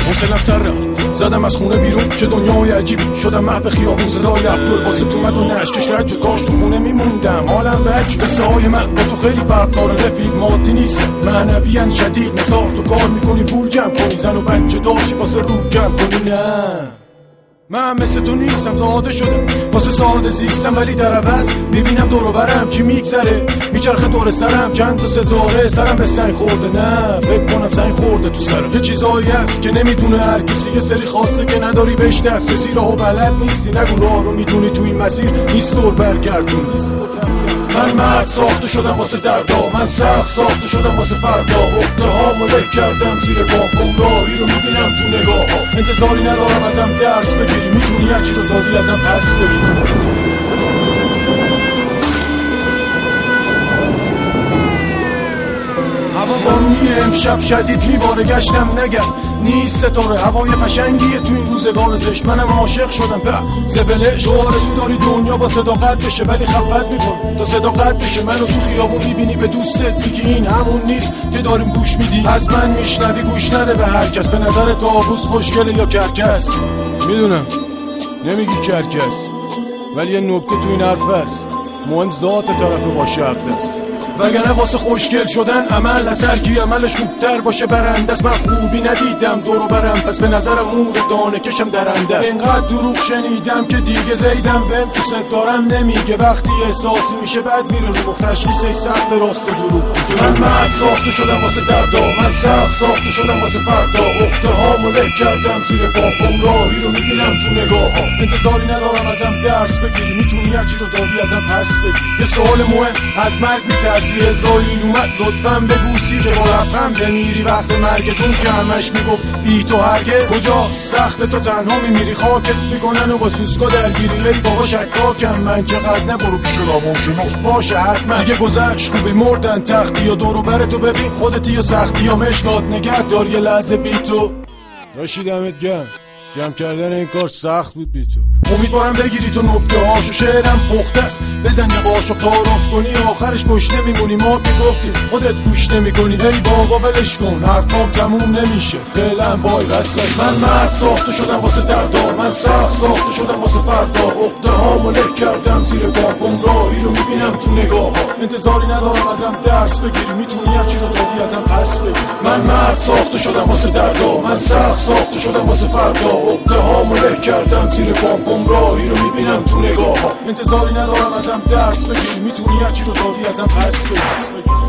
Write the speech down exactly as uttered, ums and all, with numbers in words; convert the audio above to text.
حوصله‌ام سر رفت، زدم از خونه بیرون چه دنیای عجیبی، شدم محو خیابون. صدای عبدالباسط اومد و نشکش رد کاش تو خونه میموندم. حالم بد، قصه های من با تو خیلی فرق داره رفیق. مادی نیستم، معنویاً شدید نثار. تو کار میکنی پول جمع کنی، زن و بچه داشتی واسه رو جمع کنی. نه من مثل تو نیستم، زاده شدم واسه ساده زیستم، ولی در عوض میبینم دور و برم چی میگذره، میچرخه دور سرم چند تا ستاره، سرم به سنگ خورده. نه فکر کنم سنگ خورده تو سرم. یه چیزایی هست که نمیدونه هر کسی، یه سری خواسته که نداری بهش دست رسی. راهو بلد نیستی، نگو راه رو میدونی تو این مسیر نیست دور برگردون. من مرد ساخته شدم واسه دردا، من سخت ساخته شدم واسه فردا. عقده هامو له کردم زیر پام، راهی رو میبینم تو نگاه ها. انتظاری ندارم ازم درس بگیری، میتونی هرچی رو دادی ازم پس بگیری. هوا بارونی امشب شدید میباره، گشتم نگم نیست ستاره. هوای قشنگیه تو این روزگار زشت، منم عاشق شدم به زبله. تو آرزو داری دنیا با صداقت بشه، ولی خفت میکن تا صداقت بشه. منو تو خیابون میبینی به دوستت میگی این همون نیست که داریم گوش میدی. از من میشنوی گوش نده به هر کس. به نظر طاووس خوشگله یا کرکس؟ میدونم نمیگی کرکس، ولی یه نکته تو این حرف هست، مهم ذات طرف با شرط است. وگرنه واسه خوشگل شدن عمل اثر کی عملش خوبتر باشه برنده است. من خوبی ندیدم دورو برم، پس به نظرم مور دانه کشم درنده است. اینقدر دروغ شنیدم که دیگه زیدم بهم تو ست دارم نمیگه. وقتی احساسی میشه بعد میره رو مخ، تشخیصش سخت راست و دروغ. من مرد ساخته شدم واسه دردا، من سخت ساخته شدم واسه فردا. عقده هامو له کردم زیر پام، راهی رو میبینم تو نگاه ها. انتظاری ندارم ازم درس بگیری، میتونی هرچی رو دادی ازم پس بگیری. یه سوال مهم، از مرگ میترسی؟ ازرائیل اومد لطفاً بگوسی که با لبخند بمیری وقت مرگتون که همش میگفت بی تو هرگز. کجا سخت تو تنها میمیری، خاکت میکنن و با سوسکا درگیری. ای بابا شکاکم من چقدر، نبرو پیش روانشناس باشه حتما. اگه گذشت خوبی مردن تختی یا دورو بر تو ببین خودتی یا سختی یا مشکات نگه دار یه لحظه بی تو. راشیدمت گم جمع کردن این کار سخت بود بی تو. امیدوارم بگیری تو نکته هاشو، شعرم پخته است بزن یه قاشق تعارف کنی، آخرش گشنه میمونی. ما که گفتیم خودت گوش نمیکنی. ای بابا ولش کن حرفام تموم نمیشه فعلا بای رسد. من مرد ساخته شدم واسه دردا، من سخت ساخته شدم واسه فردا. عقده هامو له کردم زیر پام، راهی رو میبینم تو نگاه ها. انتظاری ندارم ازم درس بگیری، میتونی هرچی رو دادی ازم پس بگیری. من مرد ساخته شدم واسه دردا، من سخت ساخته شدم واسه فردا. عقده هامو له کردم زیر پام، راهی رو میبینم تو نگاه ها. انتظاری ندارم ازم درس بگیری، میتونی هرچی رو دادی ازم پس بگیری.